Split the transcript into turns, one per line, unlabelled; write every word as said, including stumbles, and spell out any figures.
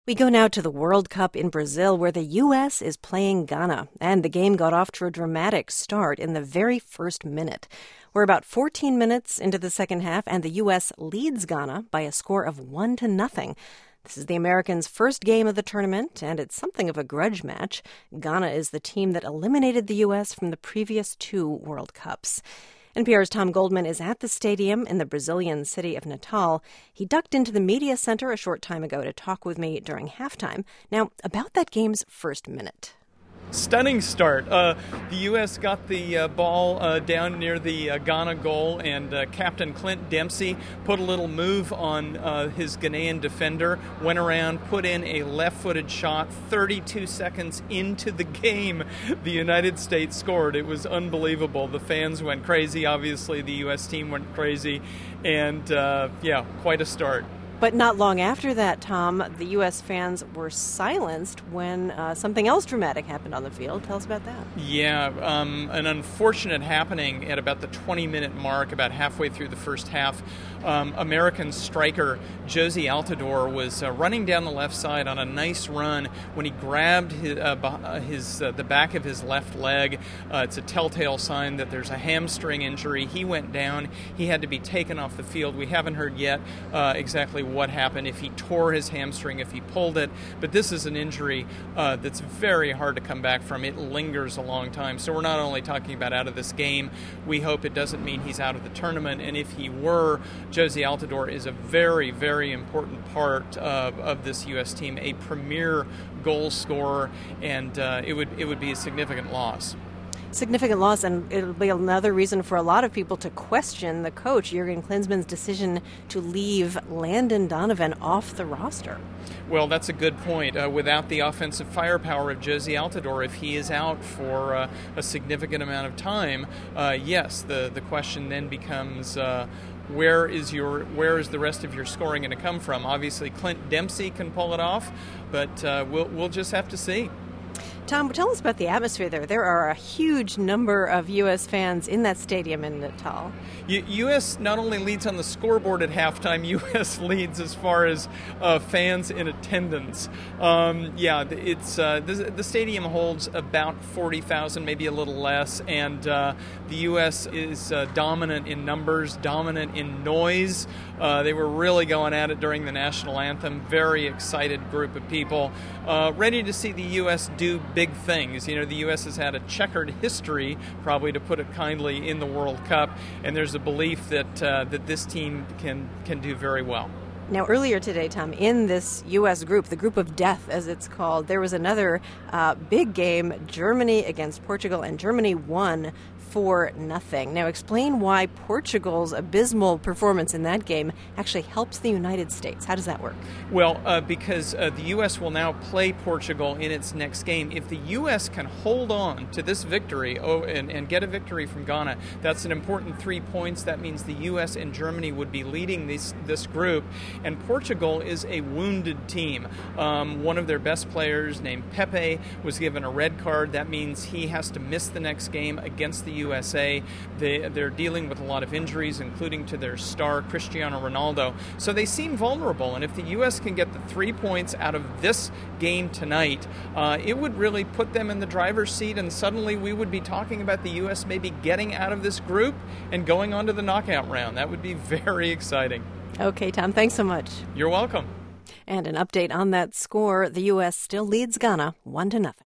We go now to the World Cup in Brazil, where the U S is playing Ghana, and the game got off to a dramatic start in the very first minute. We're about fourteen minutes into the second half, and the U S leads Ghana by a score of one to nothing. This is the Americans' first game of the tournament, and it's something of a grudge match. Ghana is the team that eliminated the U S from the previous two World Cups. N P R's Tom Goldman is at the stadium in the Brazilian city of Natal. He ducked into the media center a short time ago to talk with me during halftime. Now, about that game's first minute.
Stunning start. Uh, the U S got the uh, ball uh, down near the uh, Ghana goal, and uh, Captain Clint Dempsey put a little move on uh, his Ghanaian defender, went around, put in a left-footed shot. thirty-two seconds into the game, the United States scored. It was unbelievable. The fans went crazy. Obviously, the U S team went crazy, and uh, yeah, quite a start.
But not long after that, Tom, the U S fans were silenced when uh, something else dramatic happened on the field. Tell us about that.
Yeah, um, an unfortunate happening at about the twenty-minute mark, about halfway through the first half. Um, American striker Jozy Altidore was uh, running down the left side on a nice run when he grabbed his, uh, his uh, the back of his left leg. Uh, it's a telltale sign that there's a hamstring injury. He went down. He had to be taken off the field. We haven't heard yet uh, exactly what happened, if he tore his hamstring, if he pulled it. But this is an injury uh, that's very hard to come back from. It lingers a long time. So we're not only talking about out of this game, we hope it doesn't mean he's out of the tournament. And if he were, Jozy Altidore is a very, very important part of, of this U S team, a premier goal scorer, and uh, it would it would be a significant loss.
Significant loss, and it'll be another reason for a lot of people to question the coach, Jurgen Klinsmann's decision to leave Landon Donovan off the roster.
Well, that's a good point. Uh, without the offensive firepower of Jozy Altidore, if he is out for uh, a significant amount of time, uh, yes, the, the question then becomes uh, where is your where is the rest of your scoring going to come from? Obviously, Clint Dempsey can pull it off, but uh, we'll we'll just have to see.
Tom, tell us about the atmosphere there. There are a huge number of U S fans in that stadium in Natal.
U- U.S. not only leads on the scoreboard at halftime, U S leads as far as uh, fans in attendance. Um, yeah, it's uh, the, the stadium holds about forty thousand, maybe a little less, and uh, the U S is uh, dominant in numbers, dominant in noise. Uh, they were really going at it during the national anthem. Very excited group of people, uh, ready to see the U S do big things. You know, the U S has had a checkered history, probably to put it kindly, in the World Cup, and there's a belief that uh, that this team can can do very well.
Now, earlier today, Tom, in this U S group, the group of death, as it's called, there was another uh, big game, Germany against Portugal, and Germany won for nothing. Now, explain why Portugal's abysmal performance in that game actually helps the United States. How does that work?
Well, uh, because uh, the U S will now play Portugal in its next game. If the U S can hold on to this victory oh, and, and get a victory from Ghana, that's an important three points. That means the U S and Germany would be leading this, this group. And Portugal is a wounded team. Um, one of their best players, named Pepe, was given a red card. That means he has to miss the next game against the U S A. They, they're dealing with a lot of injuries, including to their star, Cristiano Ronaldo. So they seem vulnerable. And if the U S can get the three points out of this game tonight, uh, it would really put them in the driver's seat, and suddenly we would be talking about the U S maybe getting out of this group and going on to the knockout round. That would be very exciting.
Okay, Tom, thanks so much.
You're welcome.
And an update on that score, the U S still leads Ghana one to nothing.